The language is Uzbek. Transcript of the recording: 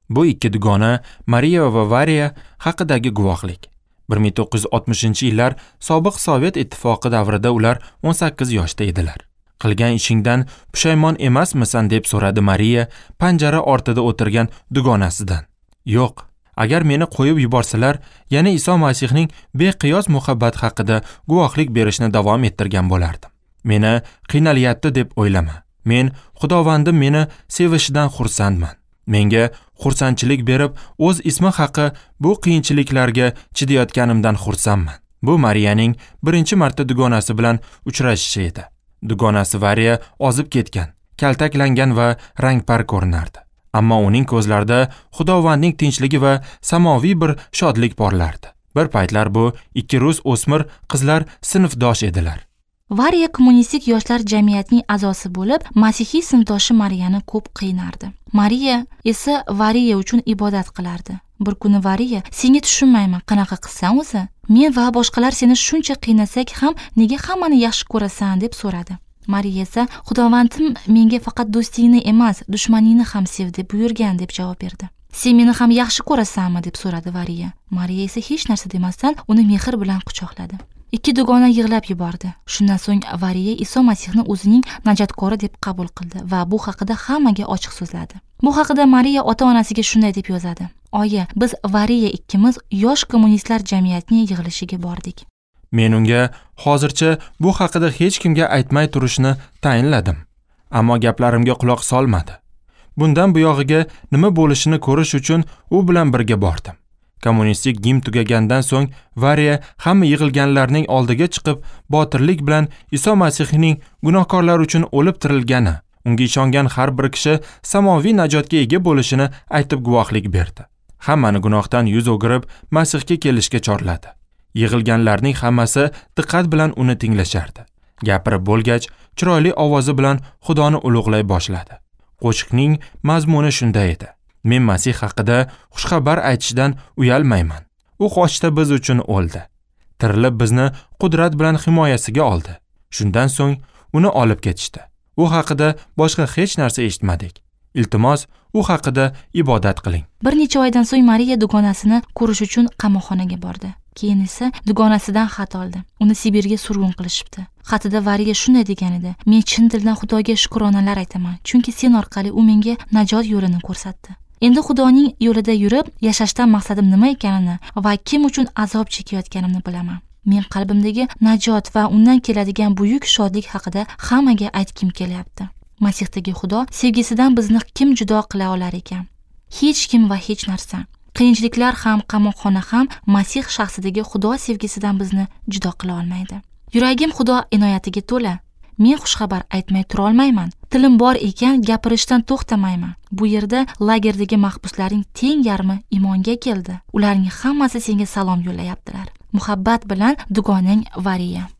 Bu ikki dugona Mariya va Variya haqidagi guvohlik. 1960-yillar sobiq Sovet ittifoqi davrida ular 18 yoshda edilar. Qilgan ishingdan pushaymon emasmisan deb so'radi Mariya panjara ortida o'tirgan dugonasidan. Yo'q, agar meni qo'yib yuborsalar, yana Iso Masihning beqiyos muhabbat haqida guvohlik berishni davom ettirgan bo'lardim. Meni qiynalyapti deb o'ylama. Men Xudovandim meni sevishidan xursandman. Menga xursandchilik berib, o'z ismi haqi bu qiyinchiliklarga chidayotganimdan xursandman. Bu Mariyaning birinchi marta dugonasi bilan uchrashishi edi. Dugonasi Variya ozib ketgan, kaltaklangan va rangpar ko'rinardi. Ammo uning ko'zlarida Xudovandning tinchligi va samoviy bir shodlik porlardi. Bir paytlar bu ikki rus o'smir qizlar sinfdosh edilar. Variya kommunistik yoshlar jamiyatining a'zosi bo'lib, masihiy sinfdoshi Mariyani ko'p qiynardi. Mariya esa Variya uchun ibodat qilardi. Bir kuni Variya, "Senga tushunmayman, qanaqa qilsan o'zi? Men va boshqalar seni shuncha qiynasak ham nega hammani yaxshi ko'rasan?" deb so'radi. Mariya esa, "Xudovandim menga faqat do'stingni emas, dushmaningni ham sev deb buyurgan" deb javob berdi. "Sen meni ham yaxshi ko'rasanmi?" deb so'radi Variya. Mariya esa hech narsa demasdan uni mehr bilan quchoqladi. Ikki dugona yig'lab yubordi. Shundan so'ng Variya Iso Masihni o'zining najotkori deb qabul qildi va bu haqida hammaga ochiq so'zladi. Bu haqida Mariya ota-onasiga shunday deb yozadi: "Oyi, biz Variya ikkimiz yosh kommunistlar jamiyatining yig'ilishiga bordik. Men unga hozircha bu haqida hech kimga aytmay turishni tayinladim. Ammo gaplarimga quloq solmadi. Bundan buyog'iga nima bo'lishini ko'rish uchun u bilan birga bordim. Kommunistik gimn tugagandan so'ng Variya hamma yig'ilganlarning oldiga chiqib, botirlik bilan Iso Masihning gunohkorlar uchun o'lib tirilgani, unga ishongan har bir kishi samoviy najotga ega bo'lishini aytib guvohlik berdi. Hammani gunohdan yuz o'girib, Masihga kelishga chorladi. Yig'ilganlarning hammasi diqqat bilan uni tinglashardi. Gapirib bo'lgach, chiroyli ovozi bilan Xudoni ulug'lay boshladi. Qo'shiqning mazmuni shunday edi: "Men Masih haqida xushxabar aytishdan uyalmayman. U qochda biz uchun o'ldi. Tirilib bizni qudrat bilan himoyasiga oldi. Shundan so'ng uni olib ketishdi. U haqida boshqa hech narsa eshitmadik. Iltimos, u haqida ibodat qiling." Bir necha oydan so'ng Mariya dugonasini ko'rish uchun qamoqxonaga bordi. Keyin esa dugonasidan xat oldi. Uni Sibirga surgun qilishibdi. Xatida Variya shunday degan edi: "Men chin dildan Xudoga shukronalar aytaman, chunki sen orqali u menga najot yo'lini ko'rsatdi. Endi Xudoning yo'lida yurib, yashashdan maqsadim nima ekanini va kim uchun azob chekayotganimni bilaman. Men qalbimdagi najot va undan keladigan buyuk shodlik haqida hammaga aytkim kelyapti. Masihdagi Xudo sevgisidan bizni kim judo qila olar ekan? Hech kim va hech narsa. Qiyinchiliklar ham, qamoqxona ham Masih shaxsidagi Xudo sevgisidan bizni judo qila olmaydi. Yuragim Xudo inoyatiga to'la. Men xushxabar aytmay tura olmayman. Tilim bor ekan, gapirishdan to'xtamayman. Bu yerda lagerdagi mahbuslarning teng yarmi imonga keldi. Ularning hammasi senga salom yo'llayaptilar. Muhabbat bilan dugonang Variya."